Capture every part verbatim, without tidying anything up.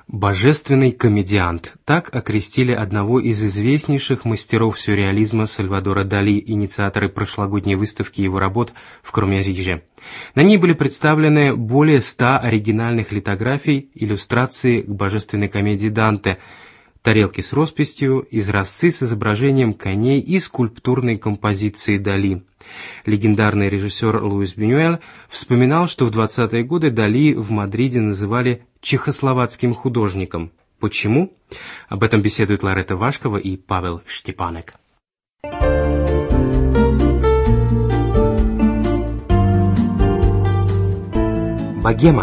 Божественный комедиант. Так окрестили одного из известнейших мастеров сюрреализма Сальвадора Дали, инициаторы прошлогодней выставки его работ в Крумязиже. На ней были представлены более ста оригинальных литографий, иллюстрации к божественной комедии Данте, тарелки с росписью, изразцы с изображением коней и скульптурные композиции Дали. Легендарный режиссер Луис Бюнюэль вспоминал, что в двадцатые годы Дали в Мадриде называли чехословацким художником. Почему? Об этом беседуют Лоретта Вашкова и Павел Штепанек. Богема.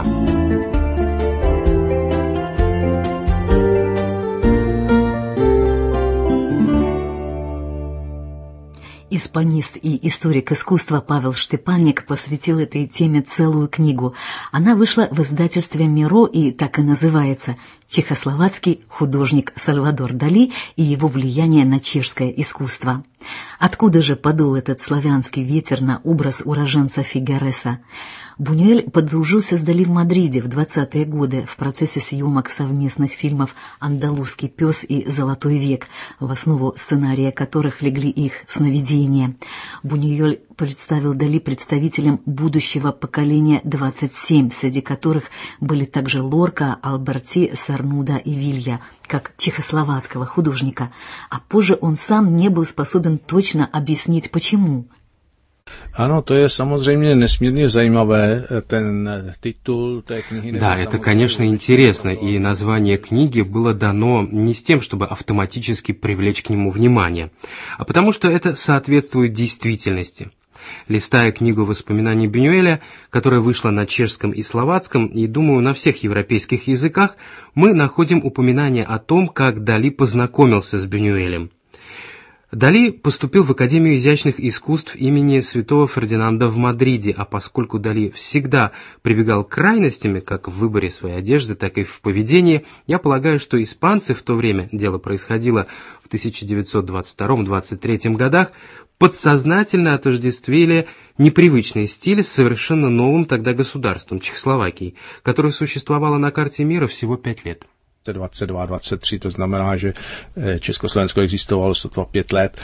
Испанист и историк искусства Павел Штепанек посвятил этой теме целую книгу. Она вышла в издательстве «Миро» и так и называется «Чехословацкий художник Сальвадор Дали и его влияние на чешское искусство». Откуда же подул этот славянский ветер на образ уроженца Фигареса? Бунюэль подружился с Дали в Мадриде в двадцатые годы в процессе съемок совместных фильмов «Андалузский пес» и «Золотой век», в основу сценария которых легли их сновидения. Бунюэль представил Дали представителям будущего поколения двадцать семь, среди которых были также Лорка, Алберти, Сарнуда и Вилья, как чехословацкого художника. А позже он сам не был способен точно объяснить, почему. Ano, to je samozřejmě nesmírně zajímavé, ten titul té knihy. Да, это, конечно, интересно, и название книги было дано не с тем, чтобы автоматически привлечь к нему внимание, а потому что это соответствует действительности. Листая книгу воспоминаний Бюнюэля, которая вышла на чешском и словацком, и, думаю, на всех европейских языках, мы находим упоминание о том, как Дали познакомился с Бюнюэлем. Дали поступил в Академию изящных искусств имени святого Фердинанда в Мадриде, а поскольку Дали всегда прибегал к крайностям, как в выборе своей одежды, так и в поведении, я полагаю, что испанцы в то время, дело происходило в тысяча девятьсот двадцать втором — двадцать третьем годах, подсознательно отождествили непривычный стиль с совершенно новым тогда государством, Чехословакией, которое существовало на карте мира всего пять лет. двадцать два двадцать три, to znamená, že Československo existovalo сто пять лет.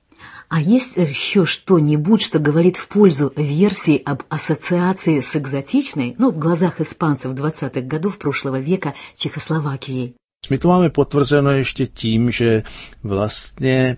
А есть еще что-нибудь, что говорит в пользу версии об ассоциации с экзотичной, ну, в глазах испанцев двадцатых годов прошлого века, Чехословакией? My to máme potvrzeno ještě tím, že vlastně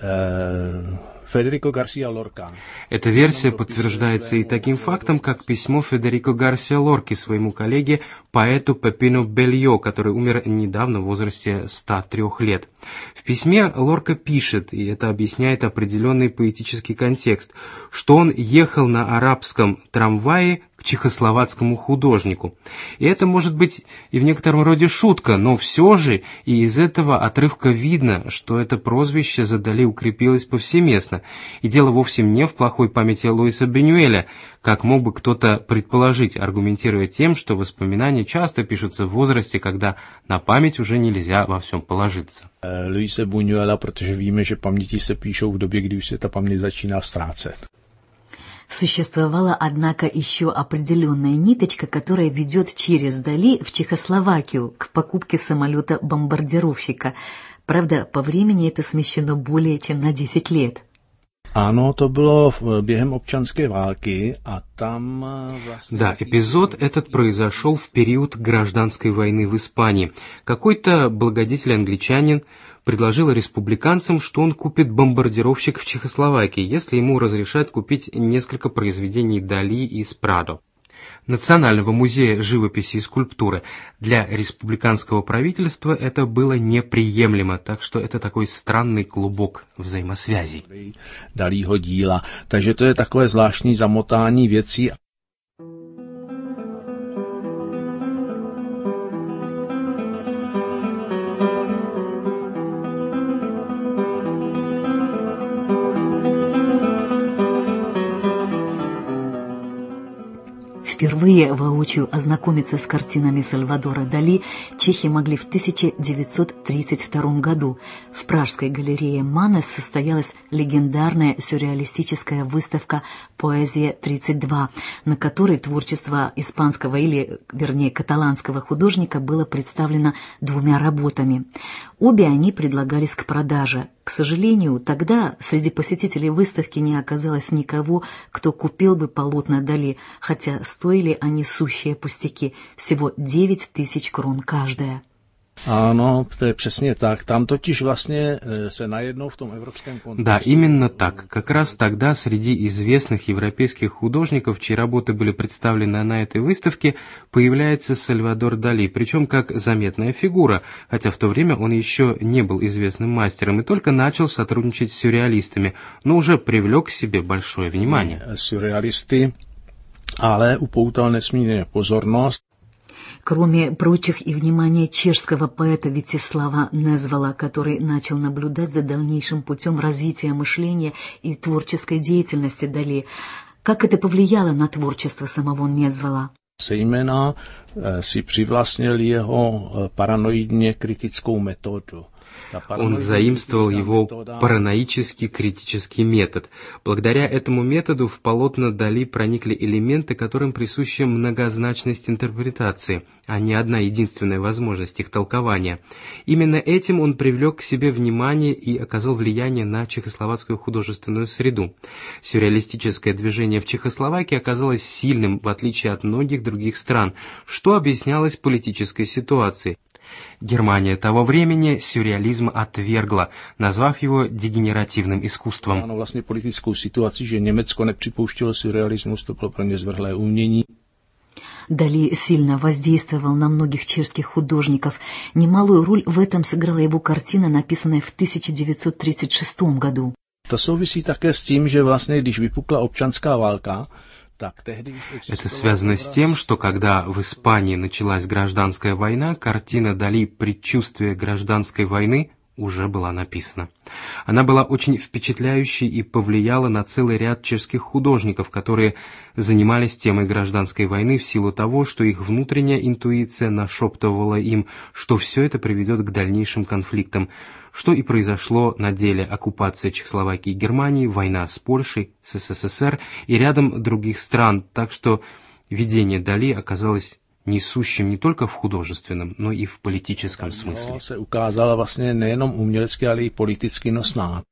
e, Федерико Гарсия Лорка. Эта версия подтверждается и таким фактом, как письмо Федерико Гарсия Лорки своему коллеге, поэту Пепино Бельо, который умер недавно в возрасте ста трёх лет. В письме Лорка пишет, и это объясняет определенный поэтический контекст, что он ехал на арабском трамвае к чехословацкому художнику. И это может быть и в некотором роде шутка, но все же и из этого отрывка видно, что это прозвище за Дали укрепилось повсеместно. И дело вовсе не в плохой памяти Луиса Бюнюэля, как мог бы кто-то предположить, аргументируя тем, что воспоминания часто пишутся в возрасте, когда на память уже нельзя во всем положиться. Luise Buñuela, protože víme, že paměti se píšou v době, kdy už se ta paměť začíná ztrácet. Существовала, однако, еще определенная ниточка, которая ведет через Дали в Чехословакию к покупке самолета-бомбардировщика. Правда, по времени это смещено более чем на десять лет. Ano, to bylo během občanské války a tam vlastně... Да, эпизод этот произошел в период гражданской войны в Испании. Какой-то благодетель-англичанин предложил республиканцам, что он купит бомбардировщик в Чехословакии, если ему разрешат купить несколько произведений Дали из Прадо, Национального музея живописи и скульптуры. Для республиканского правительства это было неприемлемо, так что это такой странный клубок взаимосвязей. Dalího díla. Takže to je takové zvláštní zamotání věcí. Впервые Впервые воочию ознакомиться с картинами Сальвадора Дали чехи могли в тысяча девятьсот тридцать втором году. В Пражской галерее Манес состоялась легендарная сюрреалистическая выставка «Поэзия-тридцать два», на которой творчество испанского или, вернее, каталанского художника было представлено двумя работами. Обе они предлагались к продаже. К сожалению, тогда среди посетителей выставки не оказалось никого, кто купил бы полотна Дали, хотя стоили они сущие пустяки, всего девять тысяч крон каждая. Ano, to je přesně tak. Tam totiž vlastně se najednou v tom evropském kontextu... Да, именно так. Как раз тогда среди известных европейских художников, чьи работы были представлены на этой выставке, появляется Сальвадор Дали, причем как заметная фигура, хотя в то время он еще не был известным мастером и только начал сотрудничать с сюрреалистами, но уже привлек к себе большое внимание. Сюрреалисты, ale upoutal nesmírně pozornost. Кроме прочих и внимания чешского поэта Витислава Незвала, который начал наблюдать за дальнейшим путем развития мышления и творческой деятельности Дали. Как это повлияло на творчество самого Незвала? Zejména si přivlastnil jeho paranoidně kritickou metodu. Он заимствовал его параноический критический метод. Благодаря этому методу в полотна Дали проникли элементы, которым присуща многозначность интерпретации, а не одна единственная возможность их толкования. Именно этим он привлек к себе внимание и оказал влияние на чехословацкую художественную среду. Сюрреалистическое движение в Чехословакии оказалось сильным, в отличие от многих других стран, что объяснялось политической ситуацией. Германия того времени сюрреализм отвергла, назвав его дегенеративным искусством. Ano, vlastně politickou situaci, že Německo nepřipouštělo surrealismus, to bylo pro ně zvrhlé umění. Дали сильно воздействовал на многих чешских художников. Немалую роль в этом сыграла его картина, написанная в тысяча девятьсот тридцать шестом году. To souvisí také s tím, že vlastně, když vypukla občanská válka, это связано с тем, что когда в Испании началась гражданская война, картина Дали «Предчувствие гражданской войны» уже была написана. Она была очень впечатляющей и повлияла на целый ряд чешских художников, которые занимались темой гражданской войны в силу того, что их внутренняя интуиция нашептывала им, что все это приведет к дальнейшим конфликтам, что и произошло на деле: оккупация Чехословакии и Германии, война с Польшей, с СССР и рядом других стран, так что видение Дали оказалось несущим не только в художественном, но и в политическом смысле. Se ukázala vlastně nejenom umělecky, ale i politicky nosná.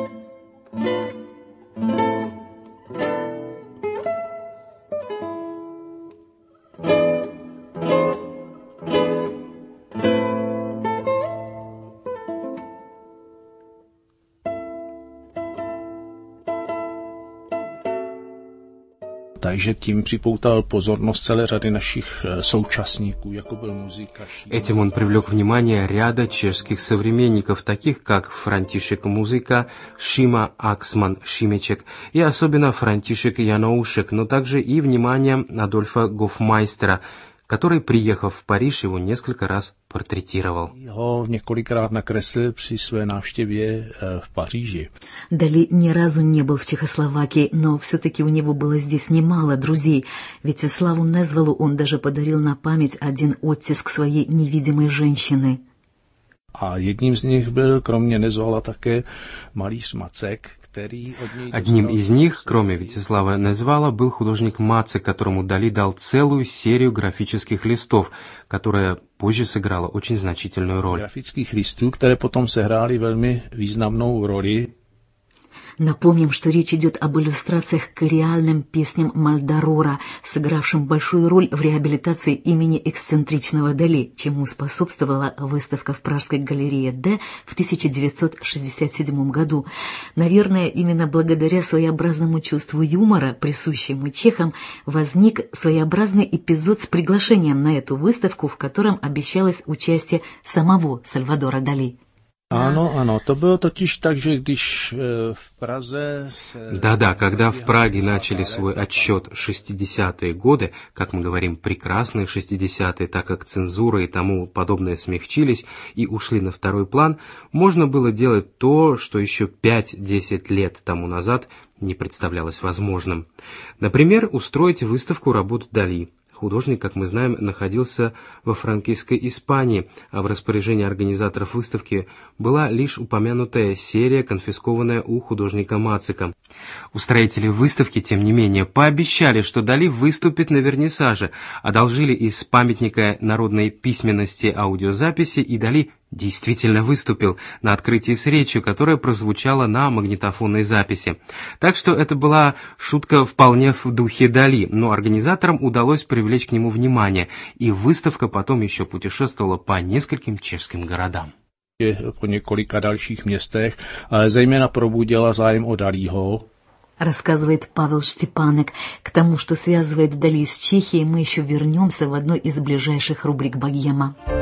Takže tím připoutal pozornost celé řady našich současníků, jako byl Muzika. Этим он привлек внимание ряда чешских современников, таких как Франтишек Музика, Шима Аксман Шимечек и особенно Франтишек Яноушек, но также и внимание Адольфа Гофмайстера, который, приехав в Париж, его несколько раз портретировал. Его několikrát nakreslil při své návštěvě v Paříži. Дали ни разу не был в Чехословакии, но все-таки у него было здесь немало друзей. Витиславу Незвалу он даже подарил на память один оттиск своей невидимой женщины. A jedním z nich byl kromě Nezvala také malíř Macek, který od něj... Одним из них, кроме Витислава Незвала, был художник Мацек, которому Дали дал целую серию графических листов, которая позже сыграла очень значительную роль. Графических листů, které potom sehrály velmi významnou roli. Напомним, что речь идет об иллюстрациях к реальным песням Мальдарора, сыгравшим большую роль в реабилитации имени эксцентричного Дали, чему способствовала выставка в Пражской галерее Д в тысяча девятьсот шестьдесят седьмом году. Наверное, именно благодаря своеобразному чувству юмора, присущему чехам, возник своеобразный эпизод с приглашением на эту выставку, в котором обещалось участие самого Сальвадора Дали. Ano, ano, to bylo totiž tak, že když v Praze... Да-да, когда в Праге начали свой отсчет шестидесятые годы, как мы говорим, прекрасные шестидесятые, так как цензура и тому подобное смягчились и ушли на второй план, можно было делать то, что еще пять-десять лет тому назад не представлялось возможным. Например, устроить выставку работ Дали. Художник, как мы знаем, находился во франкистской Испании, а в распоряжении организаторов выставки была лишь упомянутая серия, конфискованная у художника Мацика. Устроители выставки, тем не менее, пообещали, что Дали выступит на вернисаже, одолжили из памятника народной письменности аудиозаписи, и Дали действительно выступил на открытии с речью, которая прозвучала на магнитофонной записи. Так что это была шутка вполне в духе Дали, но организаторам удалось привлечь к нему внимание, и выставка потом еще путешествовала по нескольким чешским городам. Po několika dalších městech, ale zejména probudila zájem o Dalího. Рассказывает Павел Штепанек. К тому, что связывает Дали с Чехией, мы еще вернемся в одной из ближайших рубрик «Богема».